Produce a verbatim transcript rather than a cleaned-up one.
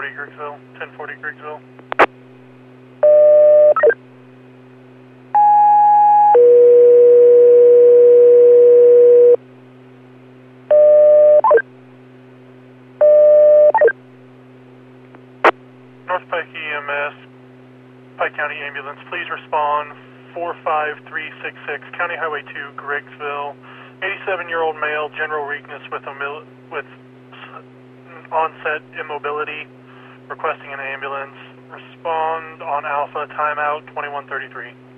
forty Griggsville, ten forty Griggsville. North Pike E M S, Pike County Ambulance, please respond. four five three six six, County Highway two, Griggsville. eighty-seven-year-old male, general weakness with, with onset immobility, requesting an ambulance. Respond on Alpha, timeout twenty-one thirty-three.